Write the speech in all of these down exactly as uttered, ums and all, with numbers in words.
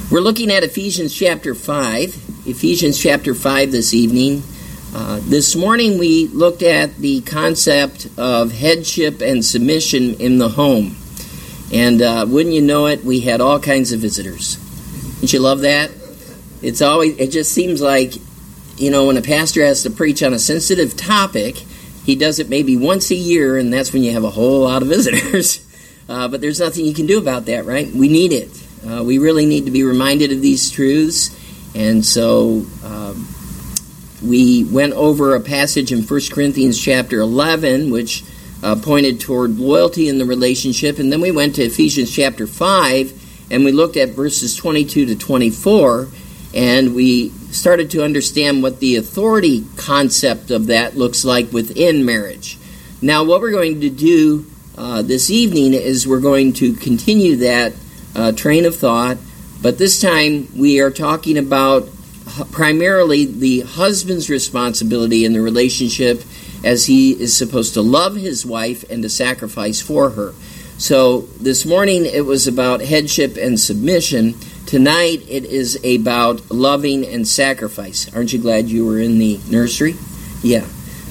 We're looking at Ephesians chapter five. Ephesians chapter five this evening. Uh, this morning we looked at the concept of headship and submission in the home. And uh, wouldn't you know it, we had all kinds of visitors. Don't you love that? It's always, it just seems like, you know, when a pastor has to preach on a sensitive topic, he does it maybe once a year, and that's when you have a whole lot of visitors. Uh, but there's nothing you can do about that, right? We need it. Uh, we really need to be reminded of these truths. And so um, we went over a passage in First Corinthians chapter eleven, which uh, pointed toward loyalty in the relationship. And then we went to Ephesians chapter five, and we looked at verses twenty-two to twenty-four, and we started to understand what the authority concept of that looks like within marriage. Now, what we're going to do uh, this evening is we're going to continue that uh, train of thought, but this time we are talking about primarily the husband's responsibility in the relationship, as he is supposed to love his wife and to sacrifice for her. So this morning it was about headship and submission. Tonight it is about loving and sacrifice. Aren't you glad you were in the nursery? Yeah.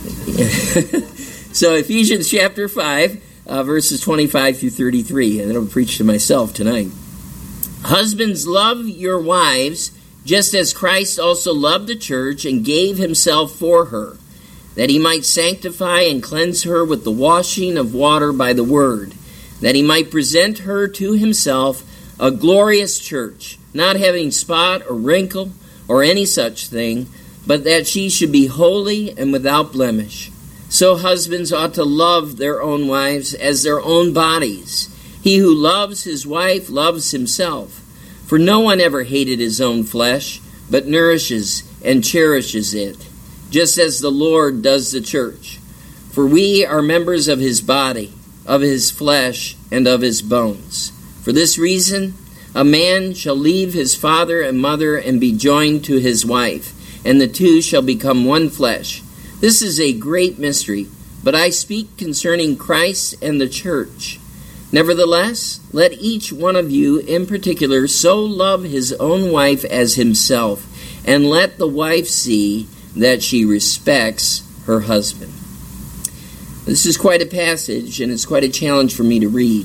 So Ephesians chapter five, uh, verses twenty-five through thirty-three. And I'll preach to myself tonight. Husbands, love your wives, just as Christ also loved the church and gave himself for her, that he might sanctify and cleanse her with the washing of water by the word, that he might present her to himself a glorious church, not having spot or wrinkle or any such thing, but that she should be holy and without blemish. So husbands ought to love their own wives as their own bodies. He who loves his wife loves himself. For no one ever hated his own flesh, but nourishes and cherishes it, just as the Lord does the church. For we are members of his body, of his flesh, and of his bones. For this reason, a man shall leave his father and mother and be joined to his wife, and the two shall become one flesh. This is a great mystery, but I speak concerning Christ and the church. Nevertheless, let each one of you in particular so love his own wife as himself, and let the wife see that she respects her husband. This is quite a passage, and it's quite a challenge for me to read.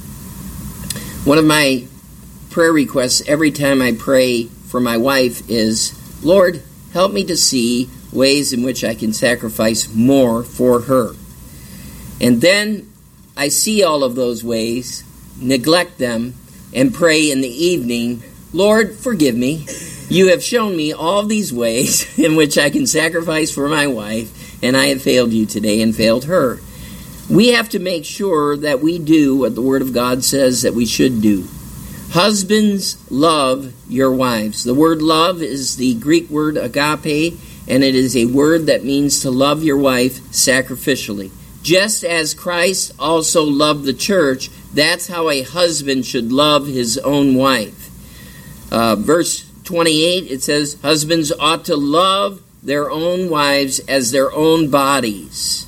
One of my prayer requests every time I pray for my wife is, Lord, help me to see ways in which I can sacrifice more for her. And then I see all of those ways, neglect them, and pray in the evening, Lord, forgive me. You have shown me all these ways in which I can sacrifice for my wife, and I have failed you today and failed her. We have to make sure that we do what the Word of God says that we should do. Husbands, love your wives. The word love is the Greek word agape, and it is a word that means to love your wife sacrificially. Just as Christ also loved the church, that's how a husband should love his own wife. Uh, verse twenty-eight, it says, husbands ought to love their own wives as their own bodies.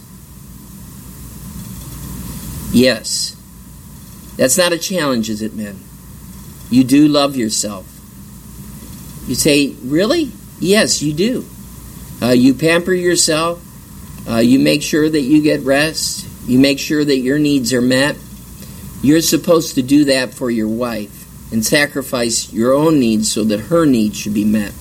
Yes. That's not a challenge, is it, men? You do love yourself. You say, really? Yes, you do. Uh, you pamper yourself. Uh, you make sure that you get rest. You make sure that your needs are met. You're supposed to do that for your wife and sacrifice your own needs so that her needs should be met.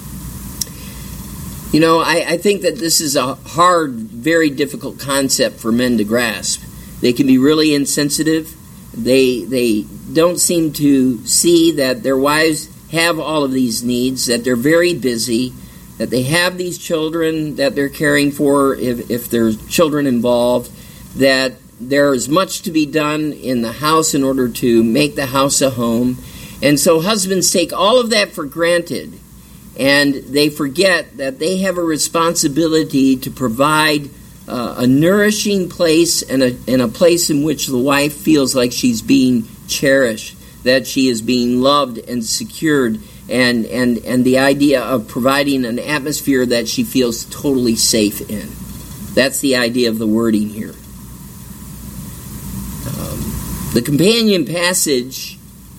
You know, I, I think that this is a hard, very difficult concept for men to grasp. They can be really insensitive. They, they don't seem to see that their wives have all of these needs, that they're very busy, that they have these children that they're caring for if, if there's children involved, that there is much to be done in the house in order to make the house a home. And so husbands take all of that for granted, and they forget that they have a responsibility to provide uh, a nourishing place and a, and a place in which the wife feels like she's being cherished, that she is being loved and secured, and, and, and the idea of providing an atmosphere that she feels totally safe in. That's the idea of the wording here. Um, the companion passage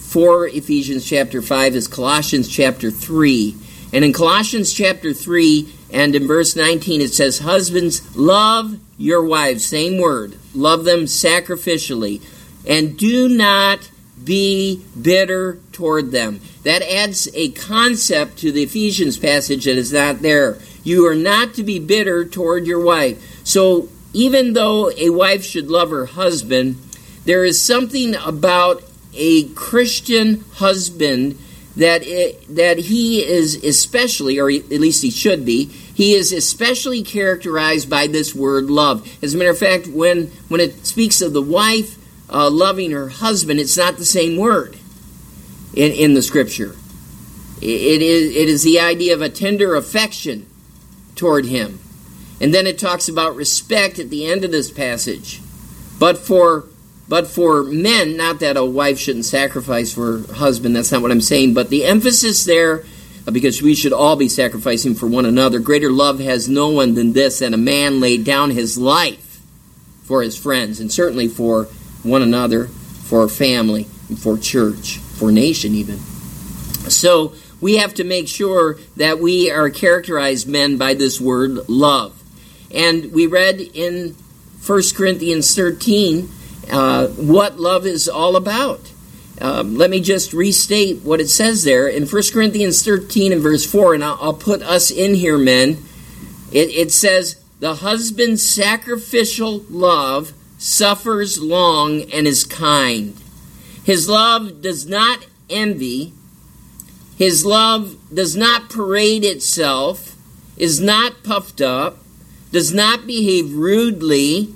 for Ephesians chapter five is Colossians chapter three. And in Colossians chapter three and in verse nineteen it says, husbands, love your wives. Same word. Love them sacrificially. And do not be bitter toward them. That adds a concept to the Ephesians passage that is not there. You are not to be bitter toward your wife. So even though a wife should love her husband, there is something about a Christian husband that it, that he is especially, or at least he should be, he is especially characterized by this word love. As a matter of fact, when, when it speaks of the wife uh, loving her husband, it's not the same word in, in the Scripture. It, it, is, it is the idea of a tender affection toward him. And then it talks about respect at the end of this passage. But for But for men, not that a wife shouldn't sacrifice for her husband, that's not what I'm saying, but the emphasis there, because we should all be sacrificing for one another, greater love has no one than this, that a man laid down his life for his friends, and certainly for one another, for family, and for church, for nation even. So we have to make sure that we are characterized, men, by this word love. And we read in First Corinthians thirteen, Uh, what love is all about. Um, let me just restate what it says there in First Corinthians thirteen and verse four, and I'll, I'll put us in here, men. It, it says, the husband's sacrificial love suffers long and is kind. His love does not envy. His love does not parade itself, is not puffed up, does not behave rudely.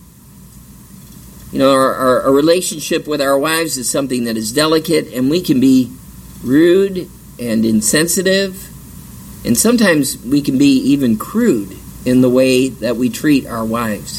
You know, our, our, our relationship with our wives is something that is delicate, and we can be rude and insensitive, and sometimes we can be even crude in the way that we treat our wives.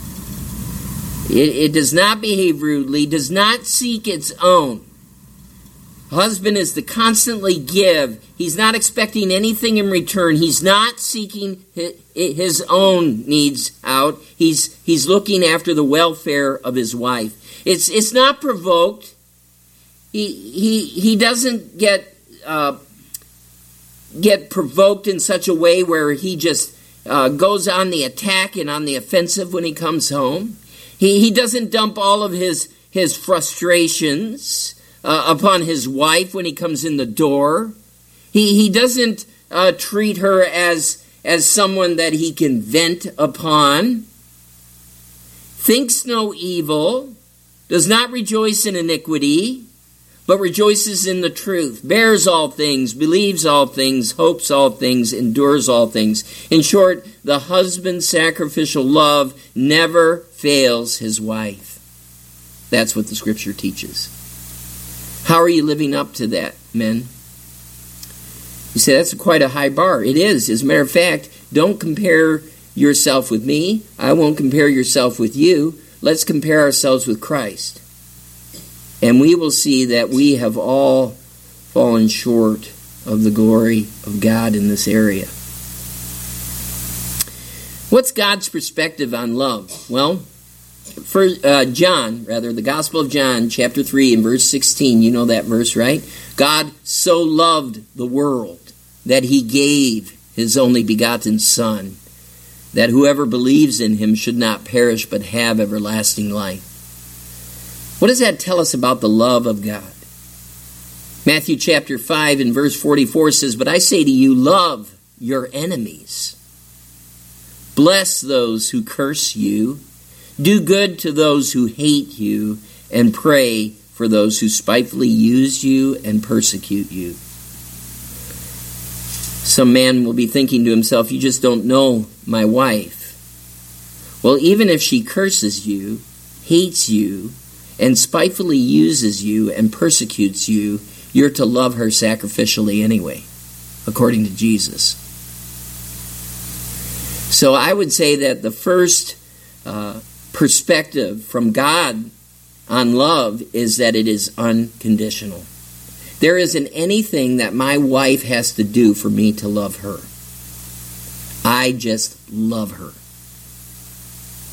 It, it does not behave rudely, does not seek its own. Husband is to constantly give. He's not expecting anything in return. He's not seeking his own needs out. He's he's looking after the welfare of his wife. It's it's not provoked. He he he doesn't get uh, get provoked in such a way where he just uh, goes on the attack and on the offensive when he comes home. He he doesn't dump all of his his frustrations Uh, upon his wife when he comes in the door. He he doesn't uh, treat her as as someone that he can vent upon. Thinks no evil, does not rejoice in iniquity, but rejoices in the truth, bears all things, believes all things, hopes all things, endures all things. In short, the husband's sacrificial love never fails his wife. That's what the Scripture teaches. How are you living up to that, men? You say, that's quite a high bar. It is. As a matter of fact, don't compare yourself with me. I won't compare yourself with you. Let's compare ourselves with Christ. And we will see that we have all fallen short of the glory of God in this area. What's God's perspective on love? Well, For uh, John, rather, the Gospel of John, chapter three, and verse sixteen, you know that verse, right? God so loved the world that he gave his only begotten Son, that whoever believes in him should not perish but have everlasting life. What does that tell us about the love of God? Matthew chapter five and verse forty-four says, but I say to you, love your enemies. Bless those who curse you. Do good to those who hate you, and pray for those who spitefully use you and persecute you. Some man will be thinking to himself, you just don't know my wife. Well, even if she curses you, hates you, and spitefully uses you and persecutes you, you're to love her sacrificially anyway, according to Jesus. So I would say that the first uh, perspective from God on love is that it is unconditional. There isn't anything that my wife has to do for me to love her. I just love her.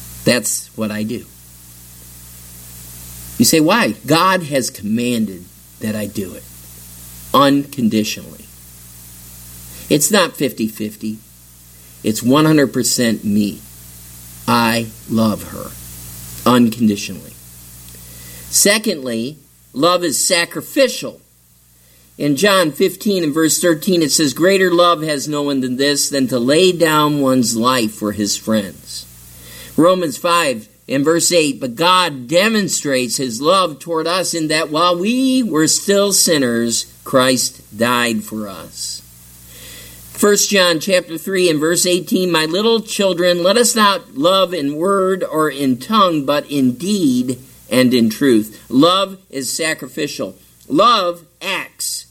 That's what I do. You say, why? God has commanded that I do it. Unconditionally. It's not fifty-fifty. It's one hundred percent me. I love her unconditionally. Secondly, love is sacrificial. In John fifteen and verse thirteen, it says, "Greater love has no one than this, than to lay down one's life for his friends." Romans five and verse eight, "But God demonstrates his love toward us in that while we were still sinners, Christ died for us." First John chapter three and verse eighteen, "My little children, let us not love in word or in tongue, but in deed and in truth." Love is sacrificial. Love acts.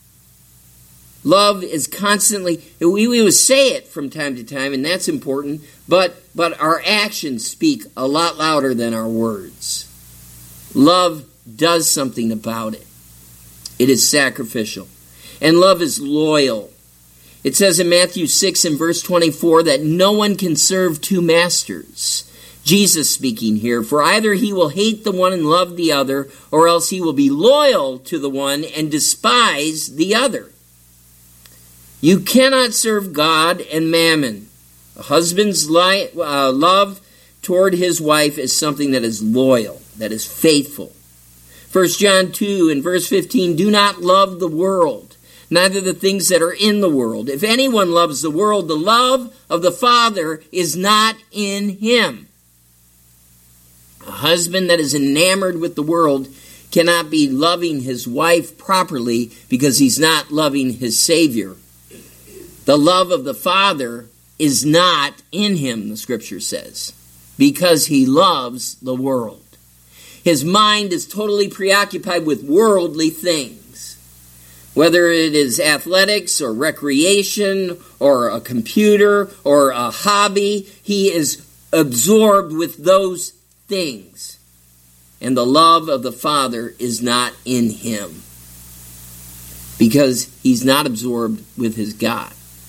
Love is constantly, we, we would say it from time to time, and that's important, but, but our actions speak a lot louder than our words. Love does something about it. It is sacrificial. And love is loyal. It says in Matthew six and verse twenty-four that no one can serve two masters. Jesus speaking here, "For either he will hate the one and love the other, or else he will be loyal to the one and despise the other." You cannot serve God and mammon. A husband's li- uh, love toward his wife is something that is loyal, that is faithful. First John two and verse fifteen, "Do not love the world, neither the things that are in the world. If anyone loves the world, the love of the Father is not in him." A husband that is enamored with the world cannot be loving his wife properly because he's not loving his Savior. The love of the Father is not in him, the Scripture says, because he loves the world. His mind is totally preoccupied with worldly things. Whether it is athletics or recreation or a computer or a hobby, he is absorbed with those things. And the love of the Father is not in him because he's not absorbed with his God.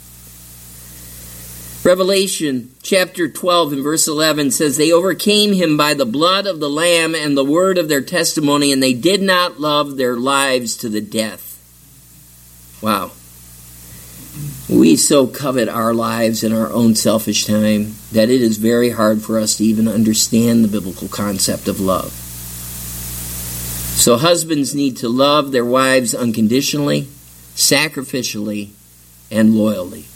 Revelation chapter twelve and verse eleven says, "They overcame him by the blood of the Lamb and the word of their testimony, and they did not love their lives to the death." Wow. We so covet our lives in our own selfish time that it is very hard for us to even understand the biblical concept of love. So husbands need to love their wives unconditionally, sacrificially, and loyally.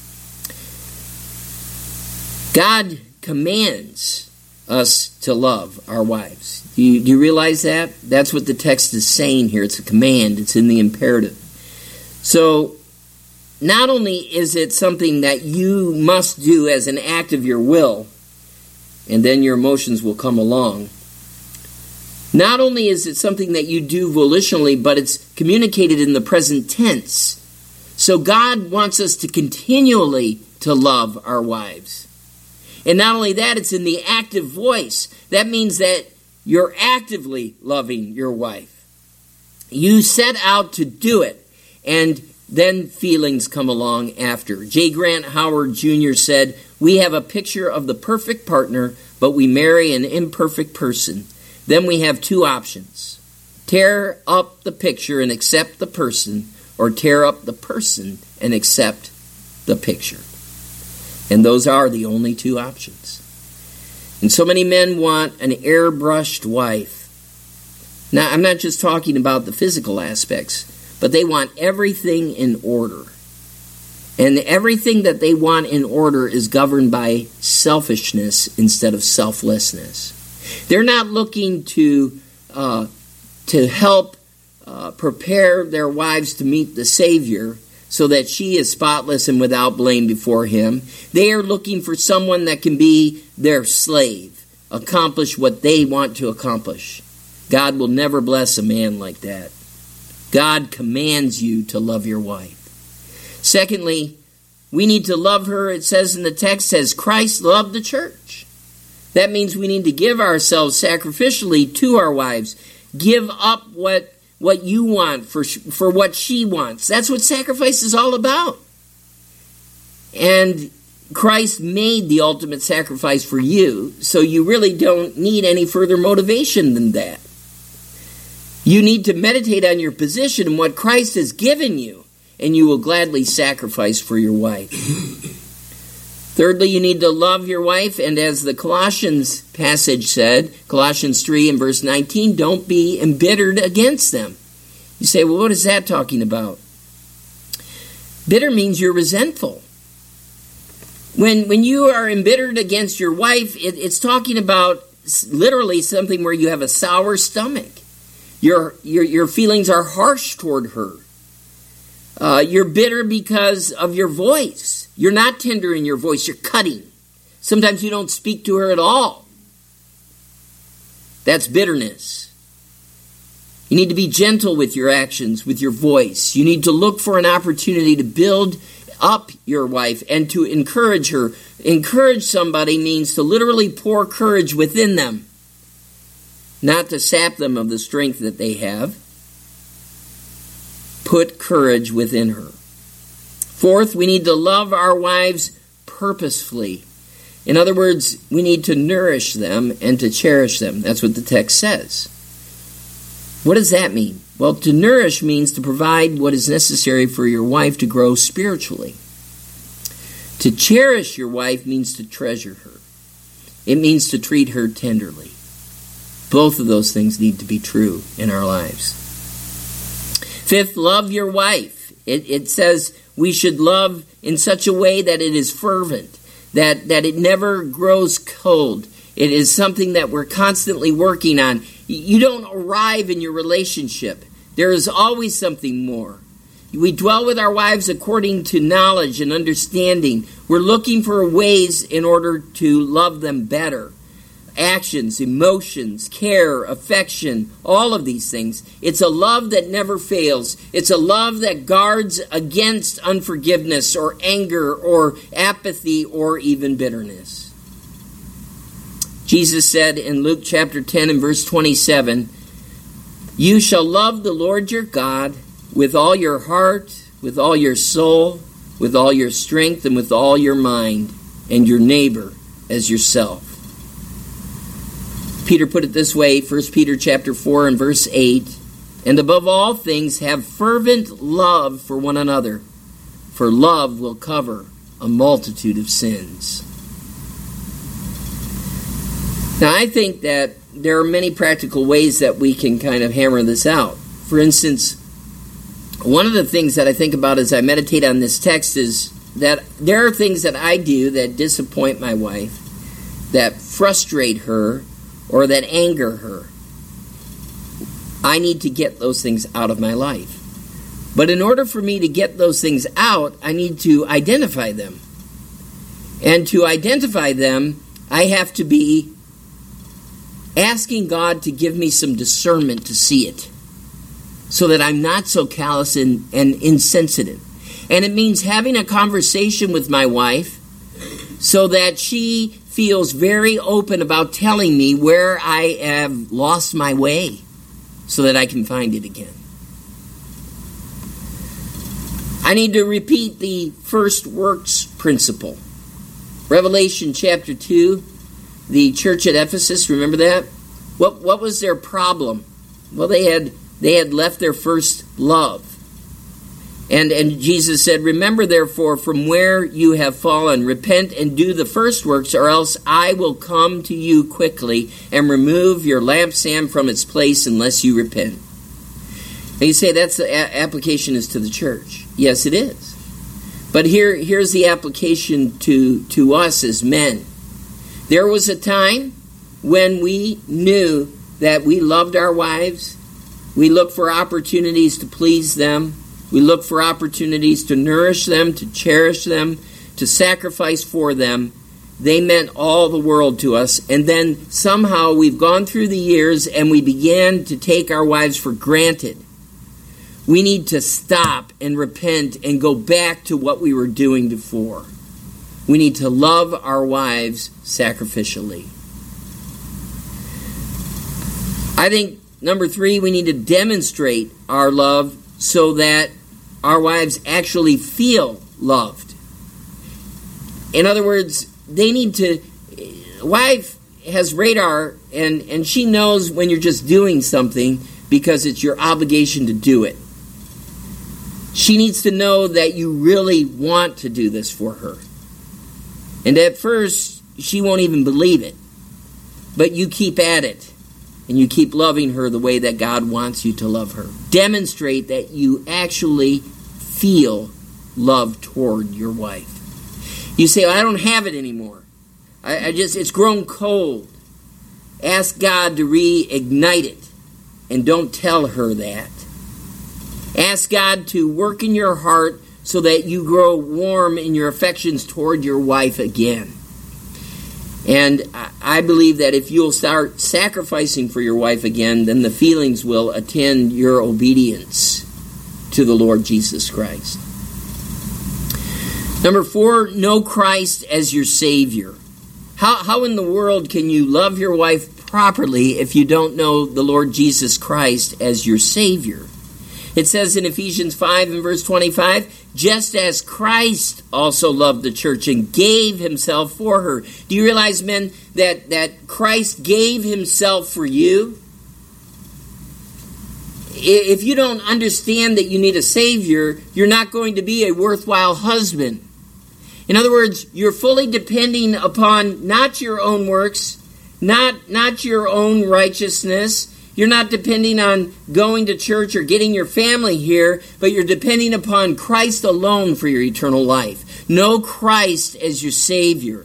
God commands us to love our wives. Do you, do you realize that? That's what the text is saying here. It's a command. It's in the imperative. So, not only is it something that you must do as an act of your will, and then your emotions will come along. Not only is it something that you do volitionally, but it's communicated in the present tense. So God wants us to continually to love our wives. And not only that, it's in the active voice. That means that you're actively loving your wife. You set out to do it, and then feelings come along after. J. Grant Howard Junior said, "We have a picture of the perfect partner, but we marry an imperfect person. Then we have two options. Tear up the picture and accept the person, or tear up the person and accept the picture." And those are the only two options. And so many men want an airbrushed wife. Now, I'm not just talking about the physical aspects, but they want everything in order. And everything that they want in order is governed by selfishness instead of selflessness. They're not looking to uh, to help uh, prepare their wives to meet the Savior so that she is spotless and without blame before him. They are looking for someone that can be their slave, accomplish what they want to accomplish. God will never bless a man like that. God commands you to love your wife. Secondly, we need to love her, it says in the text, as Christ loved the church. That means we need to give ourselves sacrificially to our wives. Give up what, what you want for, for what she wants. That's what sacrifice is all about. And Christ made the ultimate sacrifice for you, so you really don't need any further motivation than that. You need to meditate on your position and what Christ has given you, and you will gladly sacrifice for your wife. Thirdly, you need to love your wife, and as the Colossians passage said, Colossians three and verse nineteen, don't be embittered against them. You say, well, what is that talking about? Bitter means you're resentful. When when you are embittered against your wife, it, it's talking about literally something where you have a sour stomach. Your your your feelings are harsh toward her. Uh, you're bitter because of your voice. You're not tender in your voice. You're cutting. Sometimes you don't speak to her at all. That's bitterness. You need to be gentle with your actions, with your voice. You need to look for an opportunity to build up your wife and to encourage her. Encourage somebody means to literally pour courage within them, not to sap them of the strength that they have. Put courage within her. Fourth, we need to love our wives purposefully. In other words, we need to nourish them and to cherish them. That's what the text says. What does that mean? Well, to nourish means to provide what is necessary for your wife to grow spiritually. To cherish your wife means to treasure her. It means to treat her tenderly. Both of those things need to be true in our lives. Fifth, love your wife. It, it says we should love in such a way that it is fervent, that, that it never grows cold. It is something that we're constantly working on. You don't arrive in your relationship. There is always something more. We dwell with our wives according to knowledge and understanding. We're looking for ways in order to love them better. Actions, emotions, care, affection, all of these things. It's a love that never fails. It's a love that guards against unforgiveness or anger or apathy or even bitterness. Jesus said in Luke chapter ten and verse twenty-seven, "You shall love the Lord your God with all your heart, with all your soul, with all your strength, and with all your mind, and your neighbor as yourself." Peter put it this way, First Peter chapter four and verse eight, "And above all things have fervent love for one another, for love will cover a multitude of sins." Now, I think that there are many practical ways that we can kind of hammer this out. For instance, one of the things that I think about as I meditate on this text is that there are things that I do that disappoint my wife, that frustrate her, or that anger her. I need to get those things out of my life. But in order for me to get those things out, I need to identify them. And to identify them, I have to be asking God to give me some discernment to see it, so that I'm not so callous and, and insensitive. And it means having a conversation with my wife so that she feels very open about telling me where I have lost my way so that I can find it again. I need to repeat the first works principle. Revelation chapter two, the church at Ephesus, remember that? What what was their problem? Well, they had they had left their first love. And and Jesus said, "Remember therefore from where you have fallen, repent and do the first works, or else I will come to you quickly and remove your lampstand from its place unless you repent." And you say that's the a- application is to the church. Yes, it is. But here here's the application to, to us as men. There was a time when we knew that we loved our wives. We looked for opportunities to please them. We looked for opportunities to nourish them, to cherish them, to sacrifice for them. They meant all the world to us. And then somehow we've gone through the years and we began to take our wives for granted. We need to stop and repent and go back to what we were doing before. We need to love our wives sacrificially. I think, number three, we need to demonstrate our love so that our wives actually feel loved. In other words, they need to... Wife has radar, and, and she knows when you're just doing something, because it's your obligation to do it. She needs to know that you really want to do this for her. And at first, she won't even believe it. But you keep at it, and you keep loving her the way that God wants you to love her. Demonstrate that you actually feel love toward your wife. You say, well, I don't have it anymore. I, I just, it's grown cold. Ask God to reignite it, and don't tell her that. Ask God to work in your heart so that you grow warm in your affections toward your wife again. And I believe that if you'll start sacrificing for your wife again, then the feelings will attend your obedience to the Lord Jesus Christ. Number four, know Christ as your Savior. How, how in the world can you love your wife properly if you don't know the Lord Jesus Christ as your Savior? It says in Ephesians five and verse twenty-five, just as Christ also loved the church and gave himself for her. Do you realize, men, that, that Christ gave himself for you? If you don't understand that you need a Savior, you're not going to be a worthwhile husband. In other words, you're fully depending upon not your own works, not, not your own righteousness. You're not depending on going to church or getting your family here, but you're depending upon Christ alone for your eternal life. Know Christ as your Savior.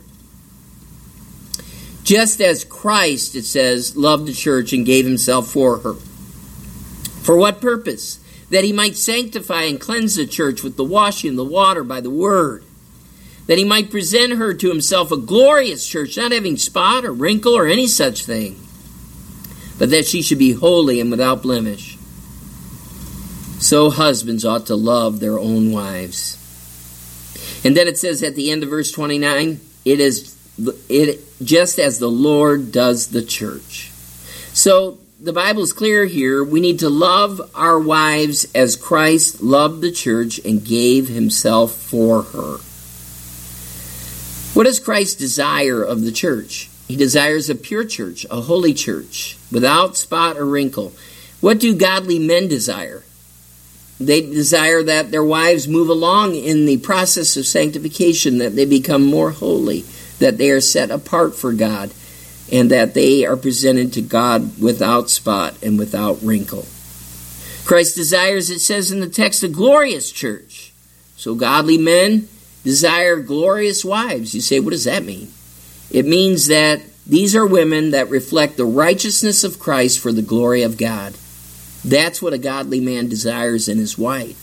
Just as Christ, it says, loved the church and gave himself for her. For what purpose? That he might sanctify and cleanse the church with the washing of the water by the word. That he might present her to himself a glorious church, not having spot or wrinkle or any such thing, but that she should be holy and without blemish. So husbands ought to love their own wives. And then it says at the end of verse twenty-nine, it is it just as the Lord does the church. So the Bible is clear here. We need to love our wives as Christ loved the church and gave himself for her. What does Christ desire of the church? He desires a pure church, a holy church, without spot or wrinkle. What do godly men desire? They desire that their wives move along in the process of sanctification, that they become more holy, that they are set apart for God, and that they are presented to God without spot and without wrinkle. Christ desires, it says in the text, a glorious church. So godly men desire glorious wives. You say, what does that mean? It means that these are women that reflect the righteousness of Christ for the glory of God. That's what a godly man desires in his wife.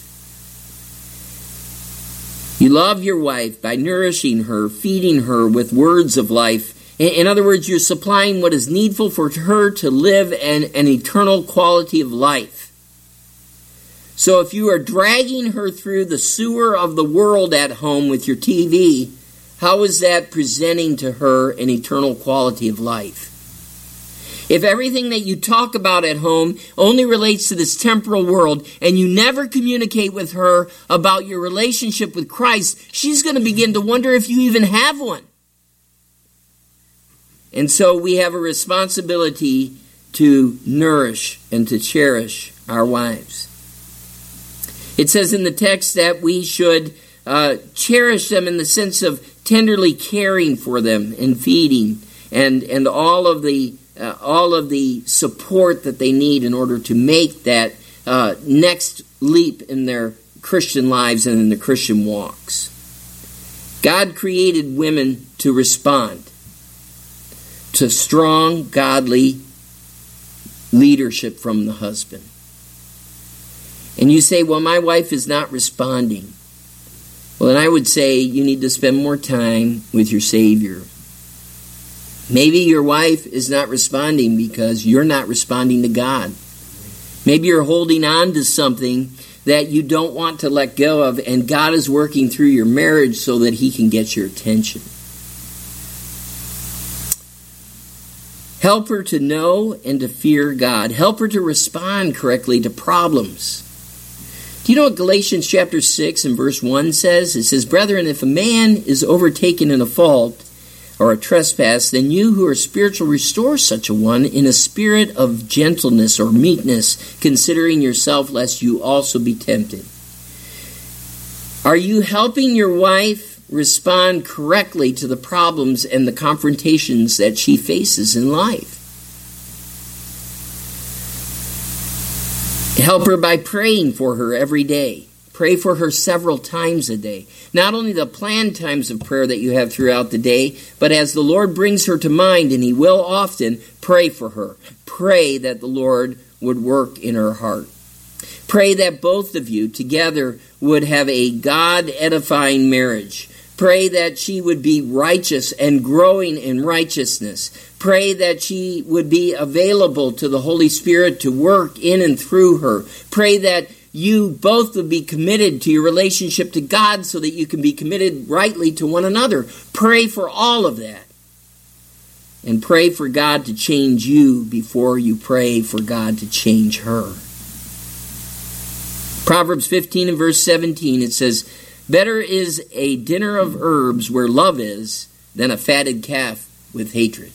You love your wife by nourishing her, feeding her with words of life. In other words, you're supplying what is needful for her to live an, an eternal quality of life. So if you are dragging her through the sewer of the world at home with your T V, how is that presenting to her an eternal quality of life? If everything that you talk about at home only relates to this temporal world and you never communicate with her about your relationship with Christ, she's going to begin to wonder if you even have one. And so we have a responsibility to nourish and to cherish our wives. It says in the text that we should uh, cherish them in the sense of tenderly caring for them and feeding and, and all of the uh, all of the support that they need in order to make that uh, next leap in their Christian lives and in their Christian walks. God created women to respond to strong, godly leadership from the husband. And you say, well, my wife is not responding. Well, then I would say you need to spend more time with your Savior. Maybe your wife is not responding because you're not responding to God. Maybe you're holding on to something that you don't want to let go of, and God is working through your marriage so that He can get your attention. Help her to know and to fear God. Help her to respond correctly to problems. Do you know what Galatians chapter six and verse one says? It says, brethren, if a man is overtaken in a fault, or a trespass, then you who are spiritual restore such a one in a spirit of gentleness or meekness, considering yourself, lest you also be tempted. Are you helping your wife respond correctly to the problems and the confrontations that she faces in life? Help her by praying for her every day. Pray for her several times a day. Not only the planned times of prayer that you have throughout the day, but as the Lord brings her to mind, and He will often, pray for her. Pray that the Lord would work in her heart. Pray that both of you together would have a God-edifying marriage. Pray that she would be righteous and growing in righteousness. Pray that she would be available to the Holy Spirit to work in and through her. Pray that you both would be committed to your relationship to God so that you can be committed rightly to one another. Pray for all of that. And pray for God to change you before you pray for God to change her. Proverbs fifteen and verse seventeen, it says, "Better is a dinner of herbs where love is than a fatted calf with hatred."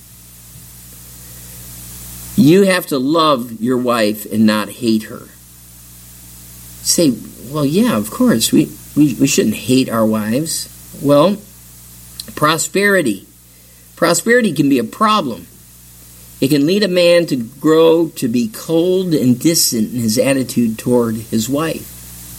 You have to love your wife and not hate her. Say, well, yeah, of course, we, we, we shouldn't hate our wives. Well, prosperity. Prosperity can be a problem. It can lead a man to grow to be cold and distant in his attitude toward his wife.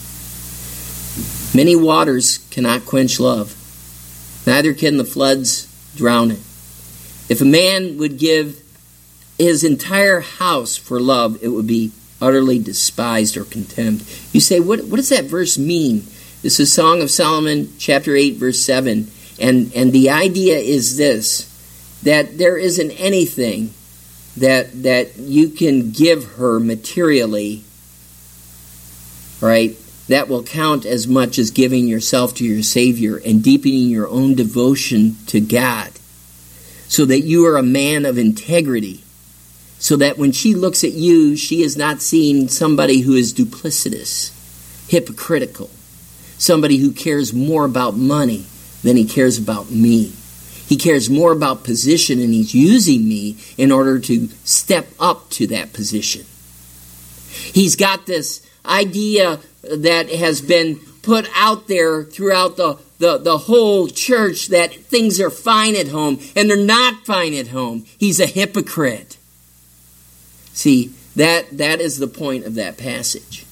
Many waters cannot quench love. Neither can the floods drown it. If a man would give his entire house for love, it would be utterly despised or contemned. You say, what, what does that verse mean? This is Song of Solomon, chapter eight, verse seven. And, and the idea is this, that there isn't anything that that you can give her materially, right, that will count as much as giving yourself to your Savior and deepening your own devotion to God, so that you are a man of integrity, so that when she looks at you, she is not seeing somebody who is duplicitous, hypocritical, somebody who cares more about money than he cares about me. He cares more about position, and he's using me in order to step up to that position. He's got this idea that has been put out there throughout the, the, the whole church that things are fine at home, and they're not fine at home. He's a hypocrite. See, that that is the point of that passage.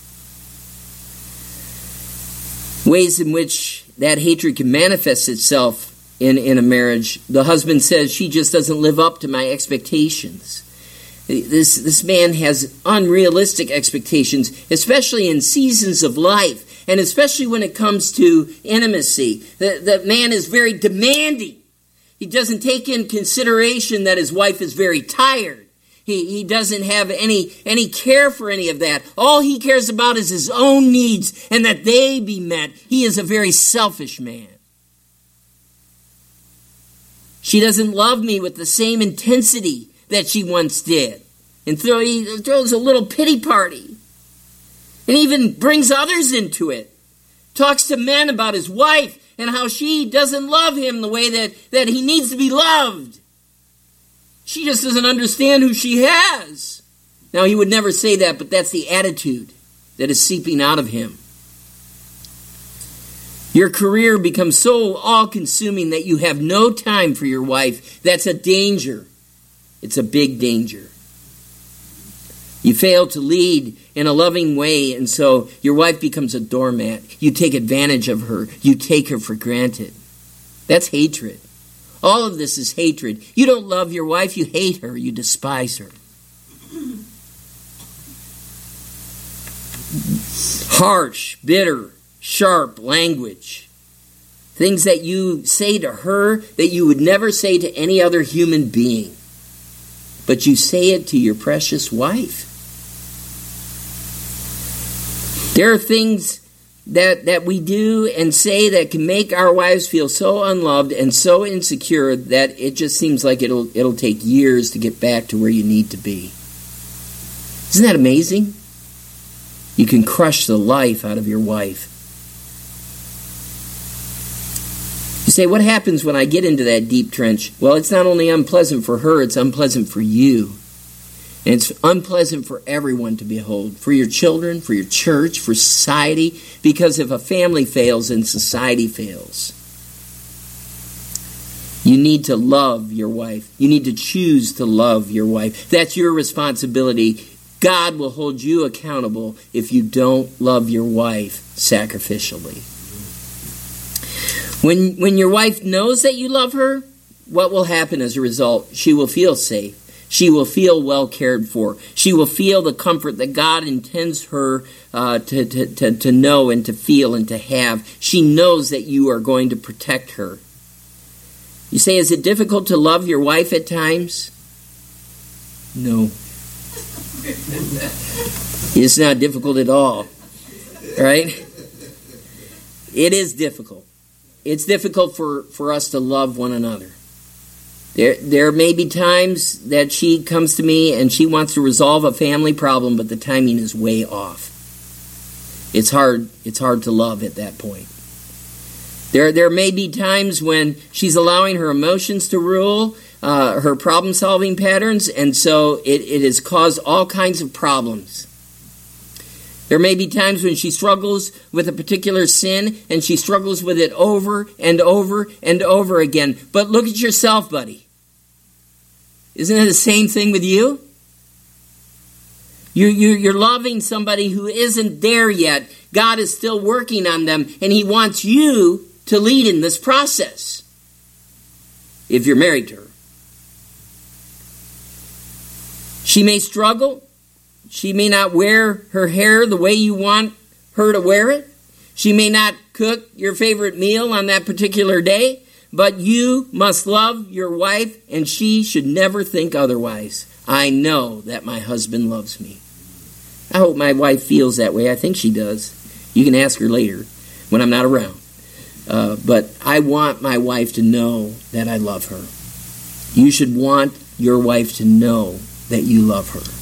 Ways in which that hatred can manifest itself In, in a marriage. The husband says, she just doesn't live up to my expectations. This, this man has unrealistic expectations, especially in seasons of life, and especially when it comes to intimacy. The, the man is very demanding. He doesn't take in consideration that his wife is very tired. He, he doesn't have any, any care for any of that. All he cares about is his own needs and that they be met. He is a very selfish man. She doesn't love me with the same intensity that she once did. And throw, he throws a little pity party. And even brings others into it. Talks to men about his wife and how she doesn't love him the way that, that he needs to be loved. She just doesn't understand who she has. Now, he would never say that, but that's the attitude that is seeping out of him. Your career becomes so all-consuming that you have no time for your wife. That's a danger. It's a big danger. You fail to lead in a loving way, and so your wife becomes a doormat. You take advantage of her. You take her for granted. That's hatred. All of this is hatred. You don't love your wife. You hate her. You despise her. Harsh, bitter, sharp language. Things that you say to her that you would never say to any other human being. But you say it to your precious wife. There are things that, that we do and say that can make our wives feel so unloved and so insecure that it just seems like it'll it'll take years to get back to where you need to be. Isn't that amazing? You can crush the life out of your wife. You say, what happens when I get into that deep trench? Well, it's not only unpleasant for her, it's unpleasant for you. And it's unpleasant for everyone to behold, for your children, for your church, for society, because if a family fails, then society fails. You need to love your wife. You need to choose to love your wife. That's your responsibility. God will hold you accountable if you don't love your wife sacrificially. When, when your wife knows that you love her, what will happen as a result? She will feel safe. She will feel well cared for. She will feel the comfort that God intends her uh, to, to, to, to know and to feel and to have. She knows that you are going to protect her. You say, is it difficult to love your wife at times? No. It's not difficult at all. Right? It is difficult. It's difficult for, for us to love one another. There, there may be times that she comes to me and she wants to resolve a family problem, but the timing is way off. It's hard, it's hard to love at that point. There, there may be times when she's allowing her emotions to rule, uh, her problem-solving patterns, and so it, it has caused all kinds of problems. There may be times when she struggles with a particular sin, and she struggles with it over and over and over again. But look at yourself, buddy. Isn't it the same thing with you? You're, you're, you're loving somebody who isn't there yet. God is still working on them, and He wants you to lead in this process if you're married to her. She may struggle. She may not wear her hair the way you want her to wear it. She may not cook your favorite meal on that particular day, but you must love your wife, and she should never think otherwise. I know that my husband loves me. I hope my wife feels that way. I think she does. You can ask her later when I'm not around. Uh, but I want my wife to know that I love her. You should want your wife to know that you love her.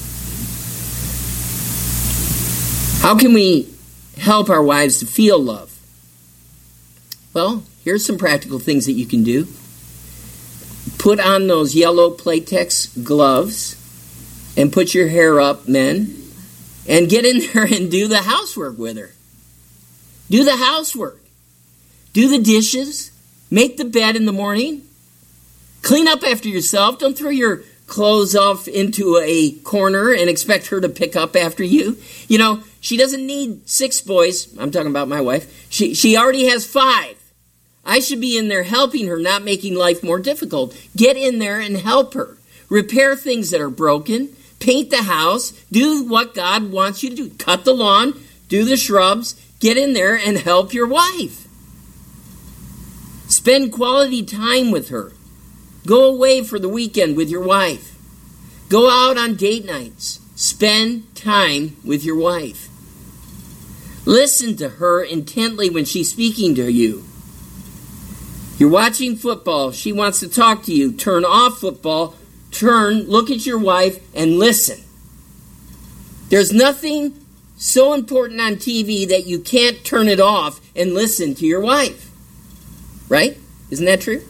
How can we help our wives to feel love? Well, here's some practical things that you can do. Put on those yellow Playtex gloves and put your hair up, men, and get in there and do the housework with her. Do the housework. Do the dishes. Make the bed in the morning. Clean up after yourself. Don't throw your clothes off into a corner and expect her to pick up after you. You know, she doesn't need six boys. I'm talking about my wife. She, she already has five. I should be in there helping her, not making life more difficult. Get in there and help her. Repair things that are broken. Paint the house. Do what God wants you to do. Cut the lawn. Do the shrubs. Get in there and help your wife. Spend quality time with her. Go away for the weekend with your wife. Go out on date nights. Spend time with your wife. Listen to her intently when she's speaking to you. You're watching football. She wants to talk to you. Turn off football. Turn, look at your wife, and listen. There's nothing so important on T V that you can't turn it off and listen to your wife. Right? Isn't that true?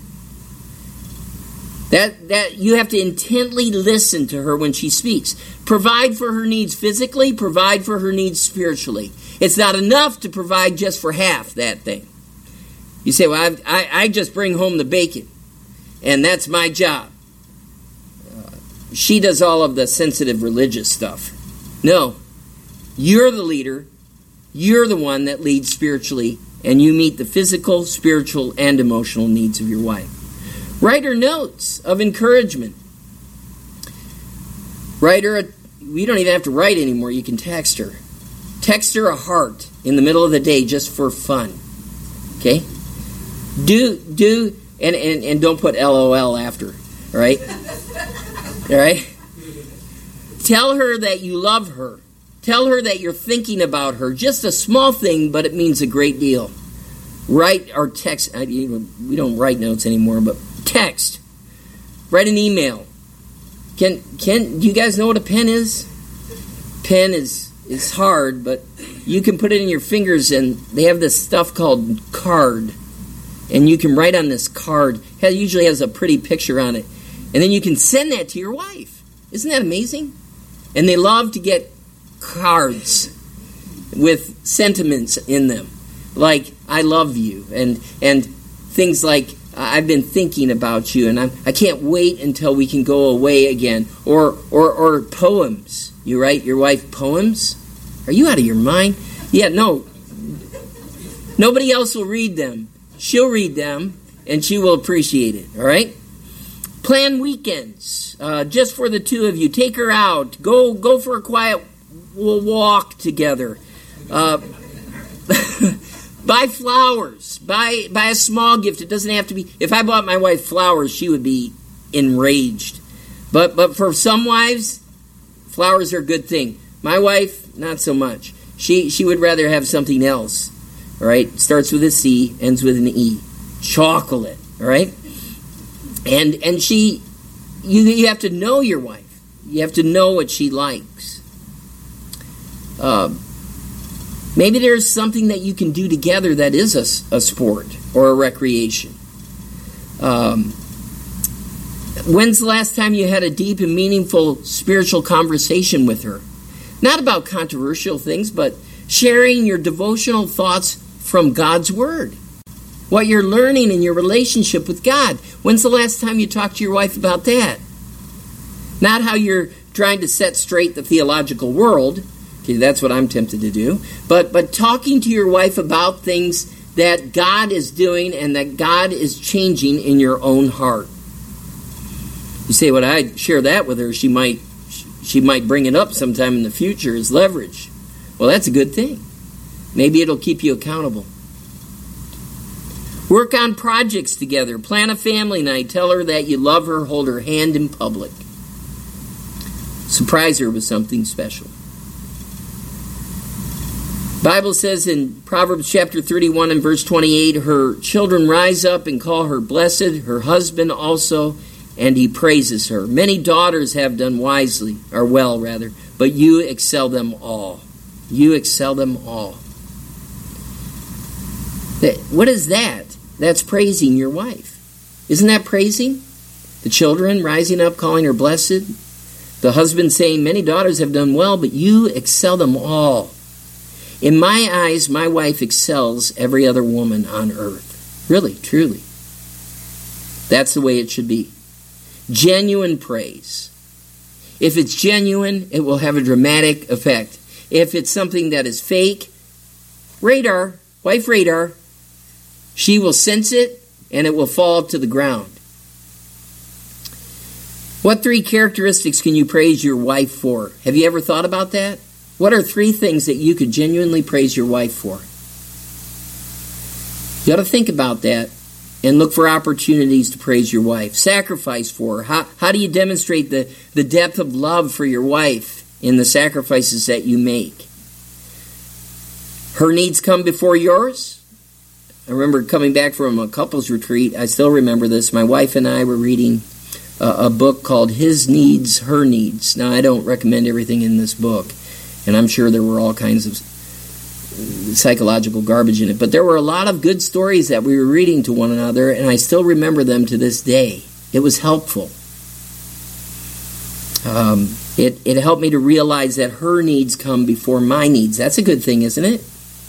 That that you have to intently listen to her when she speaks. Provide for her needs physically, provide for her needs spiritually. It's not enough to provide just for half that thing. You say, well, I've, I, I just bring home the bacon, and that's my job. Uh, she does all of the sensitive religious stuff. No, you're the leader. You're the one that leads spiritually, and you meet the physical, spiritual, and emotional needs of your wife. Write her notes of encouragement. Write her, a, we don't even have to write anymore. You can text her. Text her a heart in the middle of the day just for fun. Okay? Do, do, and, and, and don't put L O L after, all right? All right? Tell her that you love her. Tell her that you're thinking about her. Just a small thing, but it means a great deal. Write or text. We don't write notes anymore, but text. Write an email. Can can do you guys know what a pen is? Pen is is hard, but you can put it in your fingers, and they have this stuff called card. And you can write on this card. It usually has a pretty picture on it. And then you can send that to your wife. Isn't that amazing? And they love to get cards with sentiments in them. Like, I love you. And and things like, I've been thinking about you. And I'm, I can't wait until we can go away again. Or, or, or poems. You write your wife poems? Are you out of your mind? Yeah, no. Nobody else will read them. She'll read them, and she will appreciate it, all right? Plan weekends, uh, just for the two of you. Take her out. Go go for a quiet walk together. Uh, buy flowers. Buy, buy a small gift. It doesn't have to be... If I bought my wife flowers, she would be enraged. But, but for some wives, flowers are a good thing. My wife, not so much. She, she would rather have something else. All right, starts with a C, ends with an E. Chocolate, all right? And and she, you you have to know your wife. You have to know what she likes. Uh, maybe there's something that you can do together that is a, a sport or a recreation. Um, when's the last time you had a deep and meaningful spiritual conversation with her? Not about controversial things, but sharing your devotional thoughts from God's Word. What you're learning in your relationship with God. When's the last time you talked to your wife about that? Not how you're trying to set straight the theological world. Okay, that's what I'm tempted to do. But, but talking to your wife about things that God is doing and that God is changing in your own heart. You say, well, I share that with her. She might, she might bring it up sometime in the future as leverage. Well, that's a good thing. Maybe it'll keep you accountable. Work on projects together. Plan a family night. Tell her that you love her. Hold her hand in public. Surprise her with something special. Bible says in Proverbs chapter thirty-one and verse twenty-eight, her children rise up and call her blessed, her husband also, and he praises her. Many daughters have done wisely, or well rather, but you excel them all. You excel them all. What is that? That's praising your wife. Isn't that praising? The children rising up, calling her blessed. The husband saying, many daughters have done well, but you excel them all. In my eyes, my wife excels every other woman on earth. Really, truly. That's the way it should be. Genuine praise. If it's genuine, it will have a dramatic effect. If it's something that is fake, radar, wife radar, she will sense it and it will fall to the ground. What three characteristics can you praise your wife for? Have you ever thought about that? What are three things that you could genuinely praise your wife for? You got to think about that and look for opportunities to praise your wife. Sacrifice for her. How, how do you demonstrate the, the depth of love for your wife in the sacrifices that you make? Her needs come before yours. I remember coming back from a couples retreat. I still remember this. My wife and I were reading a, a book called His Needs, Her Needs. Now, I don't recommend everything in this book, and I'm sure there were all kinds of psychological garbage in it. But there were a lot of good stories that we were reading to one another, and I still remember them to this day. It was helpful. Um, it, it helped me to realize that her needs come before my needs. That's a good thing, isn't it?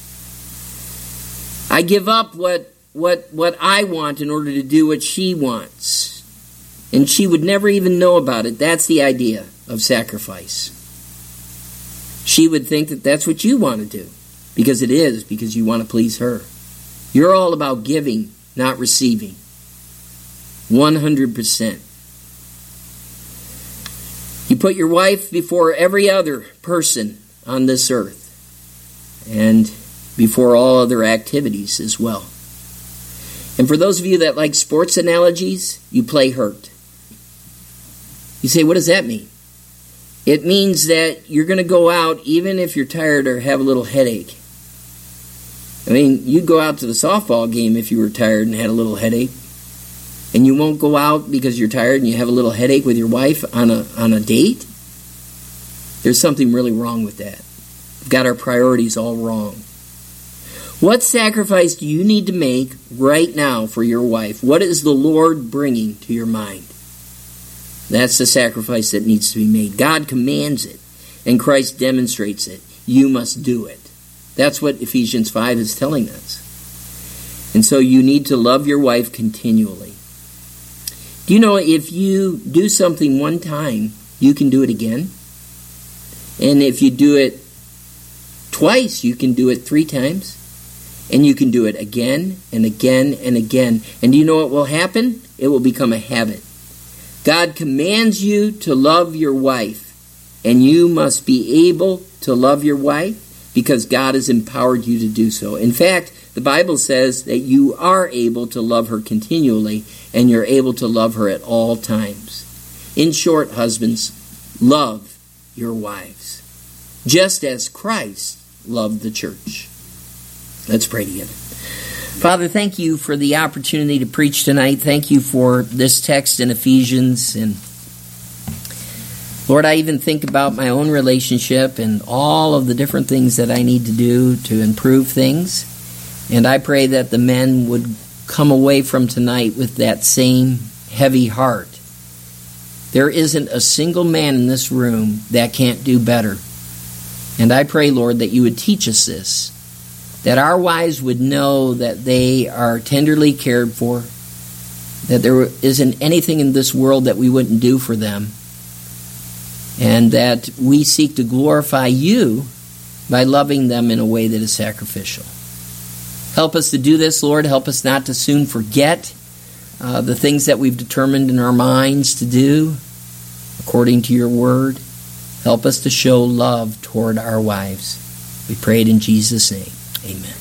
I give up what what what I want in order to do what she wants. And she would never even know about it. That's the idea of sacrifice. She would think that that's what you want to do. Because it is, because you want to please her. You're all about giving, not receiving. one hundred percent. You put your wife before every other person on this earth. And before all other activities as well. And for those of you that like sports analogies, you play hurt. You say, what does that mean? It means that you're going to go out even if you're tired or have a little headache. I mean, you'd go out to the softball game if you were tired and had a little headache. And you won't go out because you're tired and you have a little headache with your wife on a on a date? There's something really wrong with that. We've got our priorities all wrong. What sacrifice do you need to make right now for your wife? What is the Lord bringing to your mind? That's the sacrifice that needs to be made. God commands it, and Christ demonstrates it. You must do it. That's what Ephesians five is telling us. And so you need to love your wife continually. Do you know if you do something one time, you can do it again? And if you do it twice, you can do it three times. And you can do it again and again and again. And do you know what will happen? It will become a habit. God commands you to love your wife. And you must be able to love your wife because God has empowered you to do so. In fact, the Bible says that you are able to love her continually and you're able to love her at all times. In short, husbands, love your wives, just as Christ loved the church. Let's pray together. Father, thank you for the opportunity to preach tonight. Thank you for this text in Ephesians. And Lord, I even think about my own relationship and all of the different things that I need to do to improve things. And I pray that the men would come away from tonight with that same heavy heart. There isn't a single man in this room that can't do better. And I pray, Lord, that you would teach us this, that our wives would know that they are tenderly cared for, that there isn't anything in this world that we wouldn't do for them, and that we seek to glorify you by loving them in a way that is sacrificial. Help us to do this, Lord. Help us not to soon forget uh, the things that we've determined in our minds to do according to your word. Help us to show love toward our wives. We pray it in Jesus' name. Amen.